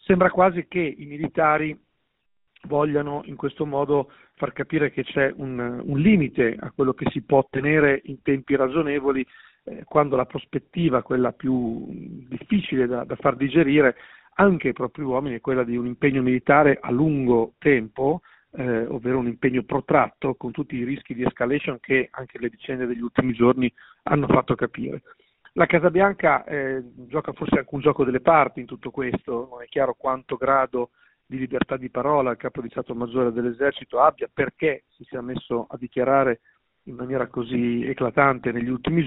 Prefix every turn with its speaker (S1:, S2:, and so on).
S1: Sembra quasi che i militari vogliano in questo modo far capire che c'è un limite a quello che si può ottenere in tempi ragionevoli, quando la prospettiva, quella più difficile da far digerire anche ai propri uomini, è quella di un impegno militare a lungo tempo, ovvero un impegno protratto, con tutti i rischi di escalation che anche le vicende degli ultimi giorni hanno fatto capire. La Casa Bianca gioca forse anche un gioco delle parti in tutto questo, non è chiaro quanto grado di libertà di parola il capo di Stato Maggiore dell'Esercito abbia, perché si sia messo a dichiarare in maniera così eclatante negli ultimi